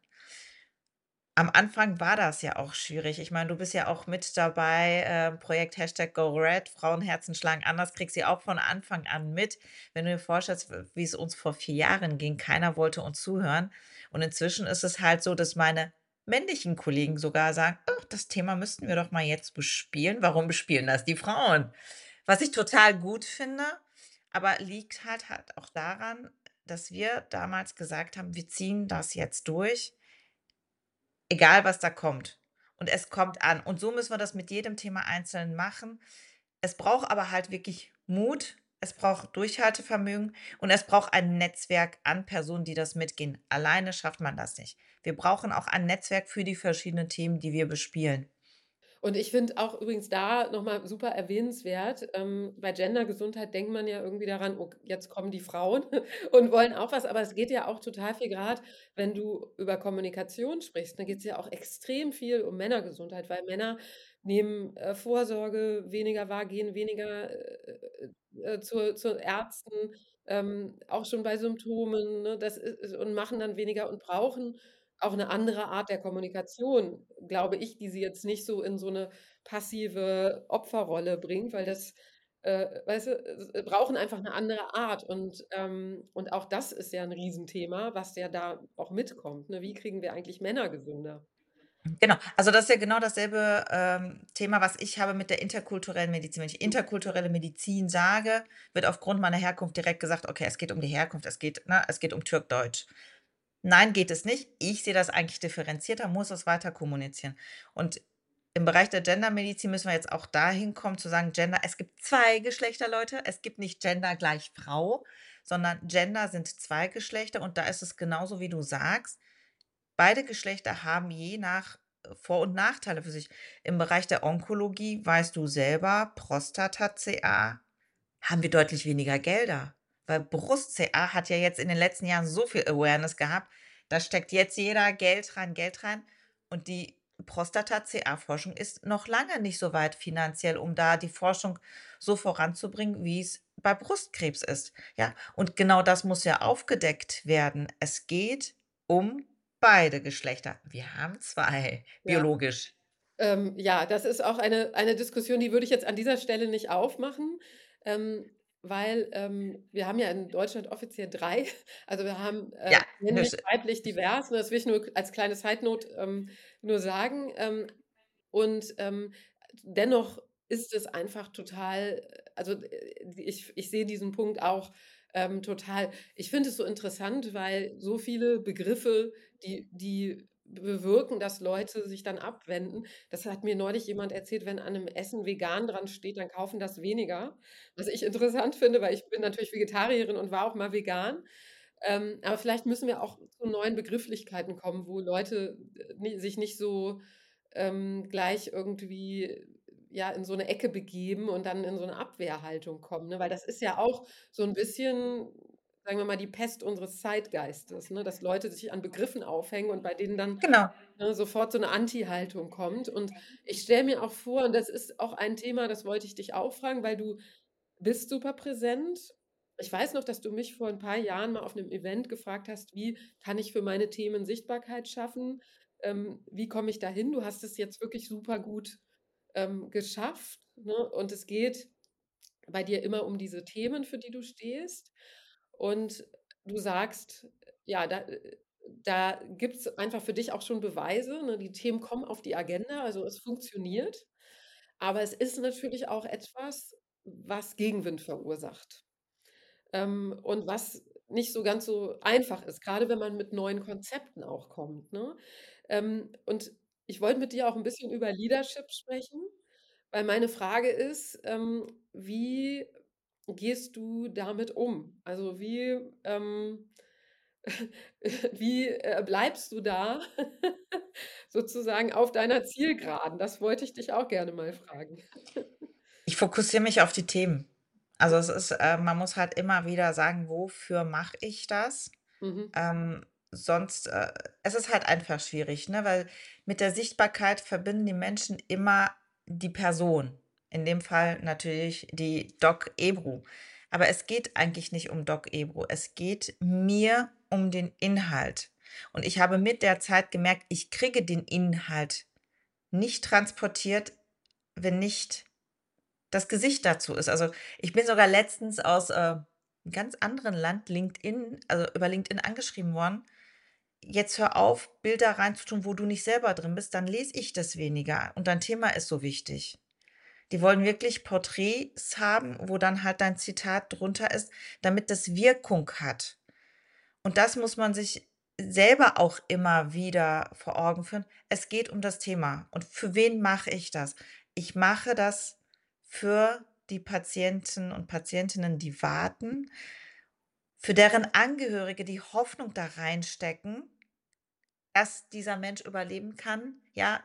[SPEAKER 3] Am Anfang war das ja auch schwierig. Ich meine, du bist ja auch mit dabei, Projekt #GoRed, Frauenherzen schlagen anders, kriegst sie auch von Anfang an mit. Wenn du dir vorstellst, wie es uns vor 4 Jahren ging, keiner wollte uns zuhören. Und inzwischen ist es halt so, dass meine männlichen Kollegen sogar sagen: „Ach, das Thema müssten wir doch mal jetzt bespielen. Warum bespielen das die Frauen?“ Was ich total gut finde, aber liegt halt auch daran, dass wir damals gesagt haben: „Wir ziehen das jetzt durch.“ Egal, was da kommt. Und es kommt an. Und so müssen wir das mit jedem Thema einzeln machen. Es braucht aber halt wirklich Mut, es braucht Durchhaltevermögen und es braucht ein Netzwerk an Personen, die das mitgehen. Alleine schafft man das nicht. Wir brauchen auch ein Netzwerk für die verschiedenen Themen, die wir bespielen.
[SPEAKER 2] Und ich finde auch übrigens da noch mal super erwähnenswert, bei Gendergesundheit denkt man ja irgendwie daran: „Oh, jetzt kommen die Frauen und wollen auch was“, aber es geht ja auch total viel grad, wenn du über Kommunikation sprichst, dann geht's ja auch extrem viel um Männergesundheit, weil Männer nehmen, Vorsorge weniger wahr, gehen weniger, zu Ärzten, auch schon bei Symptomen, ne? Das i und machen dann weniger und brauchen auch 'ne andere Art der Kommunikation, glaube ich, die sie jetzt nicht so in so 'ne passive Opferrolle bringt, weil das, weißt du, brauchen einfach 'ne andere Art und auch das ist ja 'n Riesenthema, was ja da auch mitkommt, ne? Wie kriegen wir eigentlich Männer gesünder?
[SPEAKER 3] Genau, also das ist ja genau dasselbe, Thema, was ich habe mit der interkulturellen Medizin. Wenn ich interkulturelle Medizin sage, wird aufgrund meiner Herkunft direkt gesagt: „Okay, es geht um die Herkunft, es geht um Türkdeutsch.“ Nein, geht es nicht. Ich sehe das eigentlich differenzierter, muss es weiter kommunizieren. Und im Bereich der Gendermedizin müssen wir jetzt auch dahin kommen zu sagen, Gender es gibt 2 Geschlechter, Leute. Es gibt nicht Gender gleich Frau, sondern Gender sind 2 Geschlechter und da ist es genauso, wie du sagst. Beide Geschlechter haben je nach Vor und Nachteile für sich. Im Bereich der Onkologie weißt du selber, Prostata-CA haben wir deutlich weniger Gelder, weil Brust-CA hat ja jetzt in den letzten Jahren so viel Awareness gehabt. Da steckt jetzt jeder Geld rein und die Prostata-CA-Forschung ist noch lange nicht so weit finanziell, um da die Forschung so voranzubringen, wie es bei Brustkrebs ist. Ja, und genau das muss ja aufgedeckt werden. Es geht um beide Geschlechter. Wir haben 2
[SPEAKER 2] Ja.
[SPEAKER 3] biologisch.
[SPEAKER 2] Ja, das ist auch eine Diskussion, die würde ich jetzt an dieser Stelle nicht aufmachen, weil, wir haben ja in Deutschland offiziell 3. Also, wir haben,
[SPEAKER 3] Ja,
[SPEAKER 2] männlich, weiblich, divers, ne? Das will ich nur als kleine Side Note, nur sagen. Und, dennoch ist es einfach total also, ich sehe diesen Punkt auch, total. Ich finde es so interessant, weil so viele Begriffe, die bewirken, dass Leute sich dann abwenden. Das hat mir neulich jemand erzählt, wenn an 'nem Essen vegan dran steht, dann kaufen das weniger. Was ich interessant finde, weil ich bin natürlich Vegetarierin und war auch mal vegan. Aber vielleicht müssen wir auch zu neuen Begrifflichkeiten kommen, wo Leute, sich nicht so gleich irgendwie, ja, in so 'ne Ecke begeben und dann in so 'ne Abwehrhaltung kommen, ne? Weil das ist ja auch so 'n bisschen, sagen wir mal, die Pest unseres Zeitgeistes, ne, dass Leute sich an Begriffen aufhängen und bei denen dann,
[SPEAKER 3] genau.
[SPEAKER 2] ne, sofort so 'ne Anti-Haltung kommt. Und ich stelle mir auch vor und das ist auch ein Thema, das wollte ich dich auch fragen, weil du bist super präsent. Ich weiß noch, dass du mich vor 'n paar Jahren mal auf 'nem Event gefragt hast: „Wie kann ich für meine Themen Sichtbarkeit schaffen? Wie komme ich dahin?“ Du hast es jetzt wirklich super gut, geschafft, ne? Und es geht bei dir immer um diese Themen, für die du stehst. Und du sagst, ja, da gibt's einfach für dich auch schon Beweise, ne? Die Themen kommen auf die Agenda, also es funktioniert. Aber es ist natürlich auch etwas, was Gegenwind verursacht, und was nicht so ganz so einfach ist, grade wenn man mit neuen Konzepten auch kommt, ne? Und ich wollte mit dir auch 'n bisschen über Leadership sprechen, weil meine Frage ist, wie gehst du damit um? Also, wie, Wie, bleibst du da sozusagen auf deiner Zielgeraden? Das wollte ich dich auch gerne mal fragen.
[SPEAKER 3] Ich fokussiere mich auf die Themen. Also, es ist man muss halt immer wieder sagen: „Wofür mache ich das?“
[SPEAKER 2] Mhm.
[SPEAKER 3] Sonst es ist halt einfach schwierig, ne, weil mit der Sichtbarkeit verbinden die Menschen immer die Person. In dem Fall natürlich die Doc Ebru. Aber es geht eigentlich nicht um Doc Ebru. Es geht mir um den Inhalt. Und ich habe mit der Zeit gemerkt, ich kriege den Inhalt nicht transportiert, wenn nicht das Gesicht dazu ist. Also, ich bin sogar letztens aus, 'nem ganz anderen Land über LinkedIn angeschrieben worden: „Jetzt hör auf, Bilder reinzutun, wo du nicht selber drin bist, dann lese ich das weniger und dein Thema ist so wichtig.“ Die wollen wirklich Porträts haben, wo dann halt dein Zitat drunter ist, damit das Wirkung hat. Und das muss man sich selber auch immer wieder vor Augen führen. Es geht um das Thema. Und für wen mache ich das? Ich mache das für die Patienten und Patientinnen, die warten, für deren Angehörige, die Hoffnung da reinstecken, dass dieser Mensch überleben kann, ja,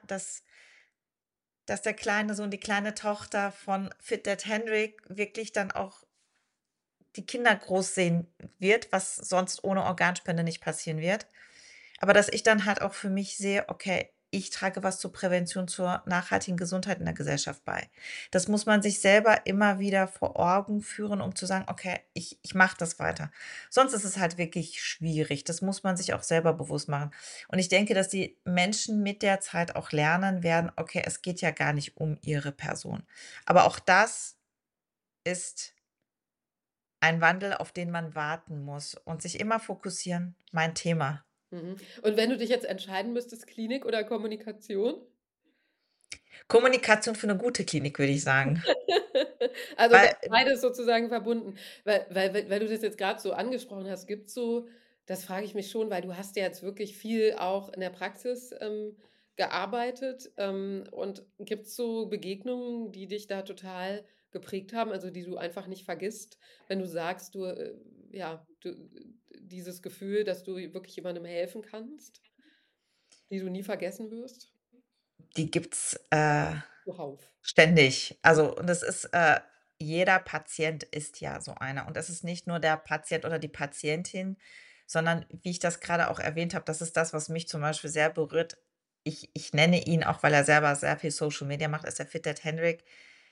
[SPEAKER 3] dass der kleine Sohn, die kleine Tochter von Fit Dad Hendrik wirklich dann auch die Kinder großziehen wird, was sonst ohne Organspende nicht passieren wird. Aber dass ich dann halt auch für mich sehe: „Okay, ich trage was zur Prävention, zur nachhaltigen Gesundheit in der Gesellschaft bei.“ Das muss man sich selber immer wieder vor Augen führen, um zu sagen: „Okay, ich mache das weiter.“ Sonst ist es halt wirklich schwierig. Das muss man sich auch selber bewusst machen. Und ich denke, dass die Menschen mit der Zeit auch lernen werden: „Okay, es geht ja gar nicht um ihre Person.“ Aber auch das ist ein Wandel, auf den man warten muss und sich immer fokussieren: „Mein Thema.“
[SPEAKER 2] Mhm. Und wenn du dich jetzt entscheiden müsstest, Klinik oder Kommunikation?
[SPEAKER 3] Kommunikation für 'ne gute Klinik, würde ich sagen.
[SPEAKER 2] Also,
[SPEAKER 3] Weil
[SPEAKER 2] beides sozusagen verbunden. Weil du das jetzt grad so angesprochen hast, gibt's so das frage ich mich schon, weil du hast ja jetzt wirklich viel auch in der Praxis, gearbeitet, und gibt's so Begegnungen, die dich da total geprägt haben, also, die du einfach nicht vergisst, wenn du sagst, ja, dieses Gefühl, dass du wirklich jemandem helfen kannst, die du nie vergessen wirst?
[SPEAKER 3] die gibt's,
[SPEAKER 2] Zuhauf.
[SPEAKER 3] ständig. Also, und es ist jeder Patient ist ja so einer. Und es ist nicht nur der Patient oder die Patientin, sondern wie ich das grade auch erwähnt habe, das ist das, was mich zum Beispiel sehr berührt. Ich nenne ihn, auch weil er selber sehr viel Social Media macht, ist der Fit Dad Hendrik.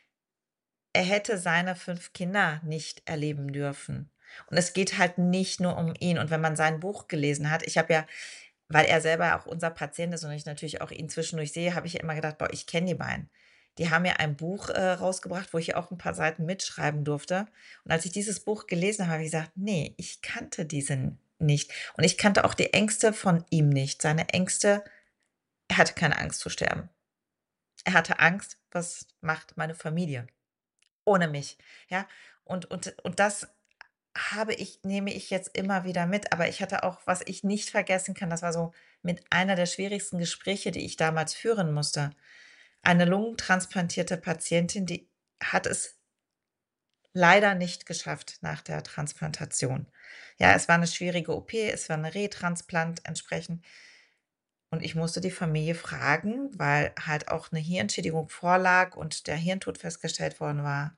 [SPEAKER 3] Er hätte seine 5 Kinder nicht erleben dürfen. Und es geht halt nicht nur um ihn. Und wenn man sein Buch gelesen hat, ich habe ja, weil er selber auch unser Patient ist und ich natürlich auch ihn zwischendurch sehe, habe ich immer gedacht: „Boah, ich kenne die beiden.“ Die haben ja ein Buch, rausgebracht, wo ich auch ein paar Seiten mitschreiben durfte. Und als ich dieses Buch gelesen habe, habe ich gesagt: „Ne, ich kannte diesen nicht.“ Und ich kannte auch die Ängste von ihm nicht. Seine Ängste, er hatte keine Angst zu sterben. Er hatte Angst: „Was macht meine Familie ohne mich?“ Ja? Und das nehme ich jetzt immer wieder mit, aber ich hatte auch, was ich nicht vergessen kann, das war so mit einer der schwierigsten Gespräche, die ich damals führen musste. Eine lungentransplantierte Patientin, die hat es leider nicht geschafft nach der Transplantation. Ja, es war eine schwierige OP, es war 'ne Retransplant entsprechend und ich musste die Familie fragen, weil halt auch eine Hirnschädigung vorlag und der Hirntod festgestellt worden war: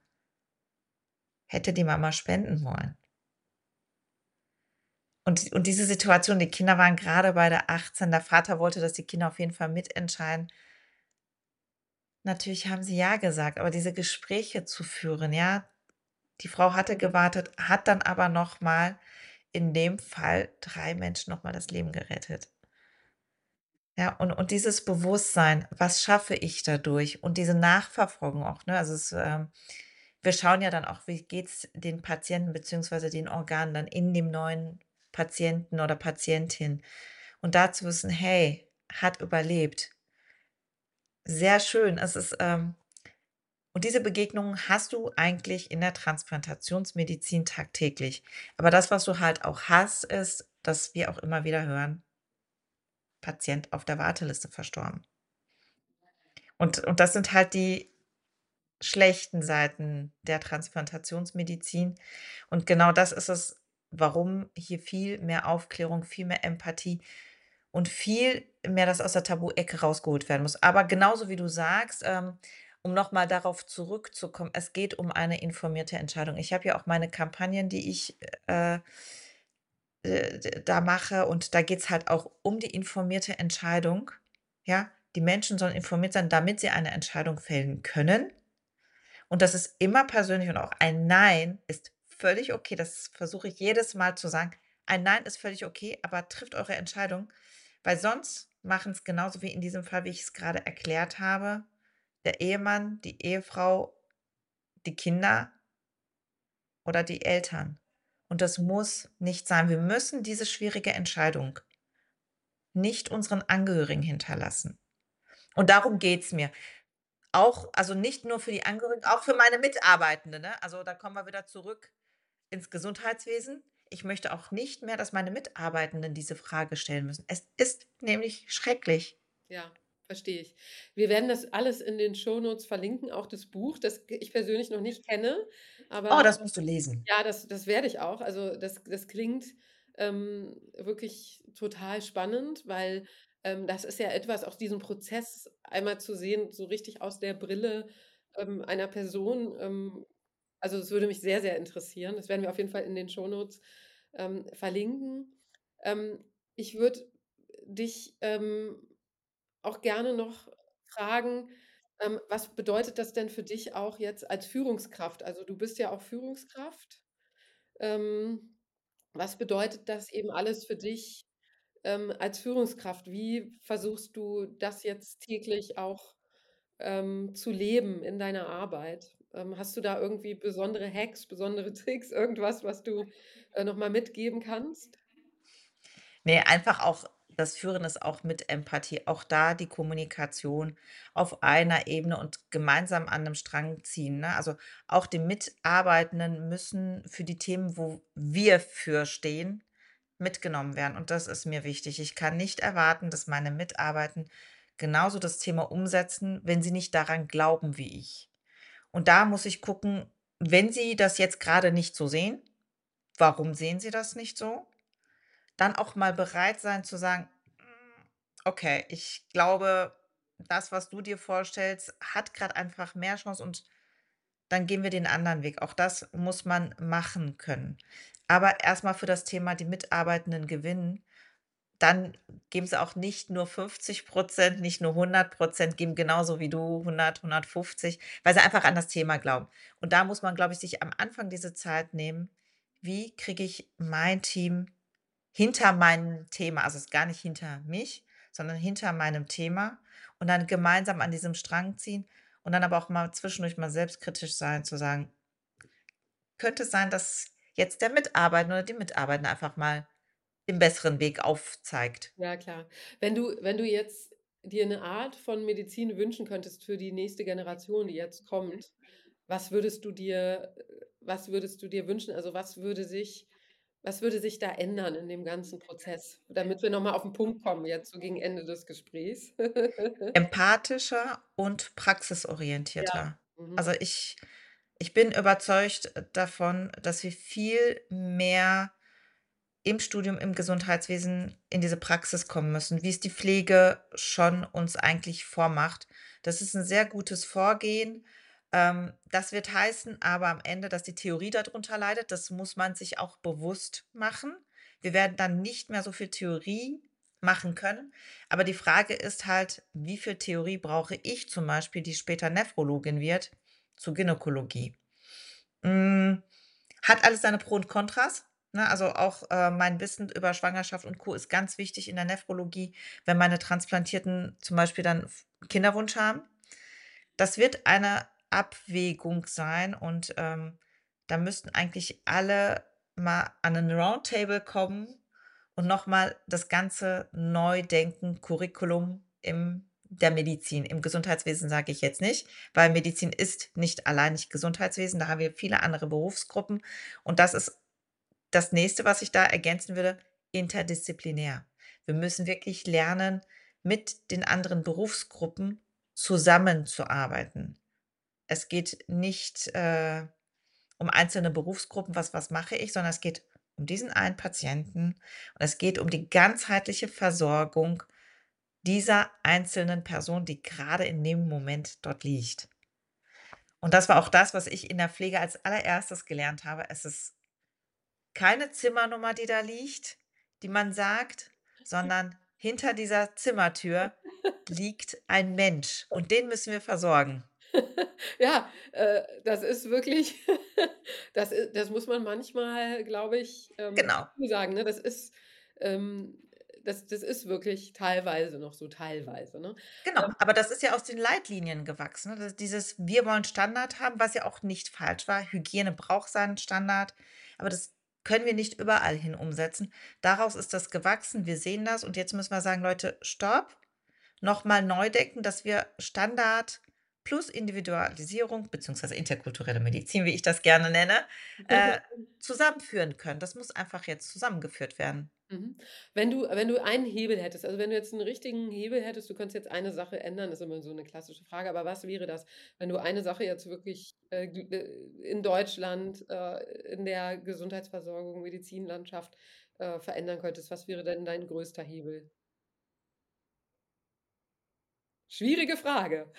[SPEAKER 3] „Hätte die Mama spenden wollen?“ Und diese Situation, die Kinder waren gerade beide 18, der Vater wollte, dass die Kinder auf jeden Fall mitentscheiden. Natürlich haben sie ja gesagt, aber diese Gespräche zu führen, ja? Die Frau hatte gewartet, hat dann aber noch mal in dem Fall 3 Menschen noch mal das Leben gerettet. Ja, und dieses Bewusstsein, was schaffe ich dadurch? Und diese Nachverfolgung auch, ne? Also, wir schauen ja dann auch, wie geht's den Patienten beziehungsweise den Organen dann in dem neuen Patienten oder Patientin. Und da zu wissen: „Hey, hat überlebt.“ Sehr schön. Und diese Begegnungen hast du eigentlich in der Transplantationsmedizin tagtäglich. Aber das, was du halt auch hast, ist, dass wir auch immer wieder hören: „Patient auf der Warteliste verstorben.“ Und das sind halt die schlechten Seiten der Transplantationsmedizin. Und genau das ist es, warum hier viel mehr Aufklärung, viel mehr Empathie und viel mehr das aus der Tabu-Ecke rausgeholt werden muss. Aber genauso wie du sagst, um noch mal darauf zurückzukommen, es geht um eine informierte Entscheidung. Ich habe ja auch meine Kampagnen, die ich, d da mache, und da geht's halt auch um die informierte Entscheidung, ja? Die Menschen sollen informiert sein, damit sie eine Entscheidung fällen können. Und das ist immer persönlich, und auch ein Nein ist völlig okay. Das versuche ich jedes Mal zu sagen. Ein Nein ist völlig okay, aber trifft eure Entscheidung, weil sonst machen es genauso wie in diesem Fall, wie ich es gerade erklärt habe, der Ehemann, die Ehefrau, die Kinder oder die Eltern. Und das muss nicht sein. Wir müssen diese schwierige Entscheidung nicht unseren Angehörigen hinterlassen. Und darum geht's mir. Auch, also nicht nur für die Angehörigen, auch für meine Mitarbeitenden, ne? Also, da kommen wir wieder zurück ins Gesundheitswesen. Ich möchte auch nicht mehr, dass meine Mitarbeitenden diese Frage stellen müssen. Es ist nämlich schrecklich.
[SPEAKER 2] Ja, verstehe ich. Wir werden das alles in den Shownotes verlinken, auch das Buch, das ich persönlich noch nicht kenne,
[SPEAKER 3] Oh,
[SPEAKER 2] aber
[SPEAKER 3] das musst du lesen.
[SPEAKER 2] ja, das werde ich auch. Also, das klingt, wirklich total spannend, weil, das ist ja etwas, auch diesen Prozess einmal zu sehen, so richtig aus der Brille, einer Person. Also, es würde mich sehr, sehr interessieren. Das werden wir auf jeden Fall in den Shownotes, verlinken. Ich würde dich, auch gerne noch fragen, was bedeutet das denn für dich auch jetzt als Führungskraft? Also, du bist ja auch Führungskraft. Ähm, Was bedeutet das eben alles für dich, als Führungskraft? Wie versuchst du das jetzt täglich auch, zu leben in deiner Arbeit? Hast du da irgendwie besondere Hacks, besondere Tricks, irgendwas, was du, noch mal mitgeben kannst?
[SPEAKER 3] Ne, einfach auch, das Führen ist auch mit Empathie. Auch da die Kommunikation auf einer Ebene und gemeinsam an 'nem Strang ziehen, ne? Also, auch die Mitarbeitenden müssen für die Themen, wo wir für stehen, mitgenommen werden, und das ist mir wichtig. Ich kann nicht erwarten, dass meine Mitarbeitenden genauso das Thema umsetzen, wenn sie nicht daran glauben wie ich. Und da muss ich gucken, wenn sie das jetzt grade nicht so sehen, warum sehen sie das nicht so? Dann auch mal bereit sein zu sagen: „Okay, ich glaube, das, was du dir vorstellst, hat grad einfach mehr Chance, und dann gehen wir den anderen Weg.“ Auch das muss man machen können. Aber erst mal für das Thema die Mitarbeitenden gewinnen, dann geben sie auch nicht nur 50%, nicht nur 100%, geben genauso wie du 100, 150, weil sie einfach an das Thema glauben. Und da muss man, glaube ich, sich am Anfang diese Zeit nehmen: „Wie kriege ich mein Team hinter meinem Thema“, also, es ist gar nicht hinter mich, sondern hinter meinem Thema, und dann gemeinsam an diesem Strang ziehen und dann aber auch mal zwischendurch mal selbstkritisch sein, zu sagen: „Könnte es sein, dass jetzt der Mitarbeiter oder die Mitarbeitende einfach mal den besseren Weg aufzeigt?“
[SPEAKER 2] Ja, klar. Wenn du jetzt dir 'ne Art von Medizin wünschen könntest für die nächste Generation, die jetzt kommt, was würdest du dir wünschen? Also, was würde sich da ändern in dem ganzen Prozess, damit wir noch mal auf 'n Punkt kommen jetzt so gegen Ende des Gesprächs?
[SPEAKER 3] Empathischer und
[SPEAKER 2] Ja.
[SPEAKER 3] praxisorientierter.
[SPEAKER 2] Mhm.
[SPEAKER 3] Also, ich bin überzeugt davon, dass wir viel mehr im Studium im Gesundheitswesen in diese Praxis kommen müssen, wie es die Pflege schon uns eigentlich vormacht. Das ist ein sehr gutes Vorgehen. Das wird heißen aber am Ende, dass die Theorie darunter leidet. Das muss man sich auch bewusst machen. Wir werden dann nicht mehr so viel Theorie machen können. Aber die Frage ist halt, wie viel Theorie brauche ich zum Beispiel, die später Nephrologin wird, zur Gynäkologie? Hm, hat alles seine Pro und Kontras, ne? Also, auch, mein Wissen über Schwangerschaft und Co. ist ganz wichtig in der Nephrologie, wenn meine Transplantierten zum Beispiel dann Kinderwunsch haben. Das wird eine Abwägung sein, und, da müssten eigentlich alle mal an 'nen Roundtable kommen und noch mal das Ganze neu denken, Curriculum im der Medizin. Im Gesundheitswesen sage ich jetzt nicht, weil Medizin ist nicht alleinig Gesundheitswesen, da haben wir viele andere Berufsgruppen, und das ist das Nächste, was ich da ergänzen würde: interdisziplinär. Wir müssen wirklich lernen, mit den anderen Berufsgruppen zusammenzuarbeiten. Es geht nicht, um einzelne Berufsgruppen, was mache ich, sondern es geht um diesen einen Patienten und es geht um die ganzheitliche Versorgung dieser einzelnen Person, die gerade in dem Moment dort liegt. Und das war auch das, was ich in der Pflege als Allererstes gelernt habe. Es ist keine Zimmernummer, die da liegt, die man sagt, sondern hinter dieser Zimmertür liegt ein Mensch und den müssen wir versorgen.
[SPEAKER 2] Ja, das ist wirklich das muss man manchmal, glaube ich,
[SPEAKER 3] Genau,
[SPEAKER 2] dazu sagen, ne? Ähm das ist wirklich teilweise noch so teilweise, ne?
[SPEAKER 3] genau. Aber das ist ja aus den Leitlinien gewachsen, ne? Dieses „Wir wollen Standard haben", was ja auch nicht falsch war. Hygiene braucht seinen Standard, aber das können wir nicht überall hin umsetzen. Daraus ist das gewachsen. Wir sehen das und jetzt müssen wir sagen: „Leute, stopp, noch mal neu denken, dass wir Standard plus Individualisierung beziehungsweise interkulturelle Medizin, wie ich das gerne nenne, äh, zusammenführen können." Das muss einfach jetzt zusammengeführt werden.
[SPEAKER 2] Mhm. Wenn du einen Hebel hättest, also, wenn du jetzt 'n richtigen Hebel hättest, du könntest jetzt eine Sache ändern, ist immer so 'ne klassische Frage, aber was wäre das, wenn du eine Sache jetzt wirklich, in Deutschland, in der Gesundheitsversorgung, Medizinlandschaft, verändern könntest? Was wäre denn dein größter Hebel? Schwierige Frage.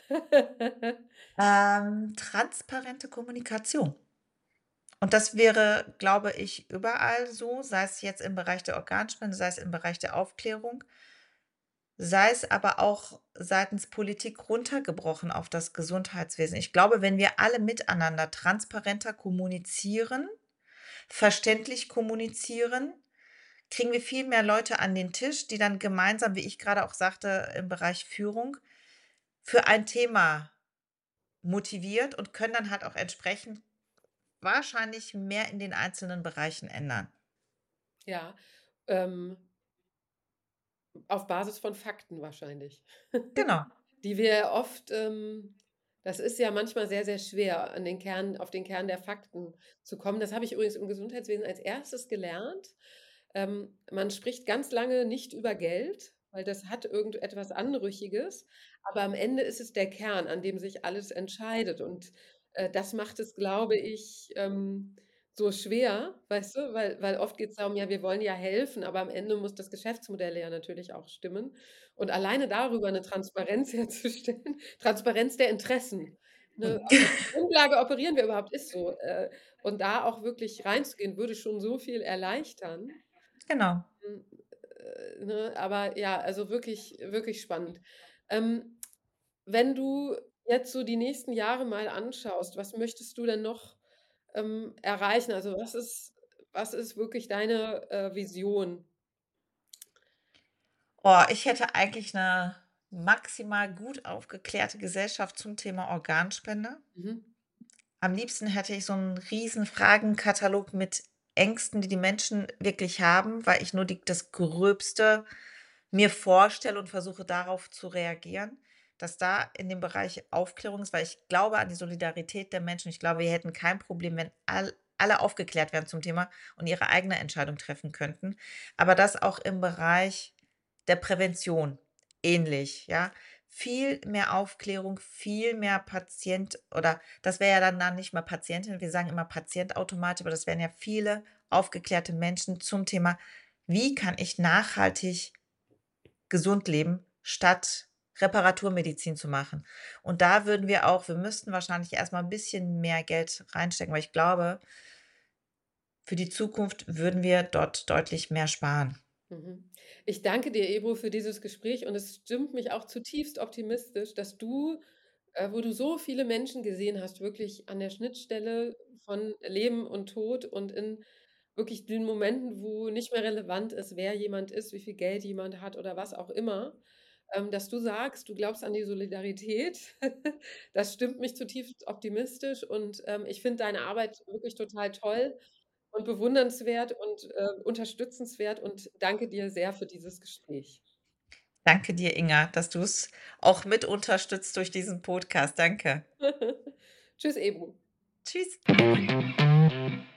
[SPEAKER 3] Transparente Kommunikation. Und das wäre, glaube ich, überall so, sei es jetzt im Bereich der Organspende, sei es im Bereich der Aufklärung, sei es aber auch seitens Politik runtergebrochen auf das Gesundheitswesen. Ich glaube, wenn wir alle miteinander transparenter kommunizieren, verständlich kommunizieren, kriegen wir viel mehr Leute an den Tisch, die dann gemeinsam, wie ich gerade auch sagte, im Bereich Führung, für ein Thema motiviert und können dann halt auch entsprechend wahrscheinlich mehr in den einzelnen Bereichen ändern.
[SPEAKER 2] Ja, ähm, auf Basis von Fakten wahrscheinlich.
[SPEAKER 3] Genau.
[SPEAKER 2] Die wir oft das ist ja manchmal sehr, sehr schwer, auf den Kern der Fakten zu kommen. Das habe ich übrigens im Gesundheitswesen als Erstes gelernt. Man spricht ganz lange nicht über Geld, weil das hat irgendetwas Anrüchiges, aber am Ende ist es der Kern, an dem sich alles entscheidet und, das macht es, glaube ich, so schwer, weißt du? Weil oft geht's darum: „Ja, wir wollen ja helfen", aber am Ende muss das Geschäftsmodell ja natürlich auch stimmen. Und alleine darüber 'ne Transparenz herzustellen, Transparenz der Interessen, ne? Auf welcher Grundlage operieren wir überhaupt, ist so. Und da auch wirklich reinzugehen, würde schon so viel erleichtern.
[SPEAKER 3] Genau.
[SPEAKER 2] Hm, ne? Aber ja, also wirklich wirklich spannend. Ähm, wenn du jetzt so die nächsten Jahre mal anschaust, was möchtest du denn noch, erreichen? Also, was ist wirklich deine, Vision?
[SPEAKER 3] Oh, ich hätte eigentlich eine maximal gut aufgeklärte Gesellschaft zum Thema Organspende.
[SPEAKER 2] Mhm.
[SPEAKER 3] Am liebsten hätte ich so einen riesen Fragenkatalog mit Ängsten, die die Menschen wirklich haben, weil ich nur das Gröbste mir vorstelle und versuche, darauf zu reagieren, dass da in dem Bereich Aufklärung ist, weil ich glaube an die Solidarität der Menschen. Ich glaube, wir hätten kein Problem, wenn alle aufgeklärt werden zum Thema und ihre eigene Entscheidung treffen könnten. Aber das auch im Bereich der Prävention ähnlich, ja? Viel mehr Aufklärung, viel mehr Patient oder das wäre ja dann nicht mal Patientin, wir sagen immer Patient automatisch, aber das wären ja viele aufgeklärte Menschen zum Thema: „Wie kann ich nachhaltig gesund leben, statt Reparaturmedizin zu machen?" Und da wir müssten wahrscheinlich erst mal 'n bisschen mehr Geld reinstecken, weil ich glaube, für die Zukunft würden wir dort deutlich mehr sparen.
[SPEAKER 2] Mhm. Ich danke dir, Ebru, für dieses Gespräch und es stimmt mich auch zutiefst optimistisch, dass du, wo du so viele Menschen gesehen hast, wirklich an der Schnittstelle von Leben und Tod und in wirklich den Momenten, wo nicht mehr relevant ist, wer jemand ist, wie viel Geld jemand hat oder was auch immer, dass du sagst, du glaubst an die Solidarität. Das stimmt mich zutiefst optimistisch und, ich finde deine Arbeit wirklich total toll und bewundernswert und, unterstützenswert und danke dir sehr für dieses Gespräch.
[SPEAKER 3] Danke dir, Inga, dass du es auch mit unterstützt durch diesen Podcast. Danke.
[SPEAKER 2] Tschüss, Ebru.
[SPEAKER 3] Tschüss.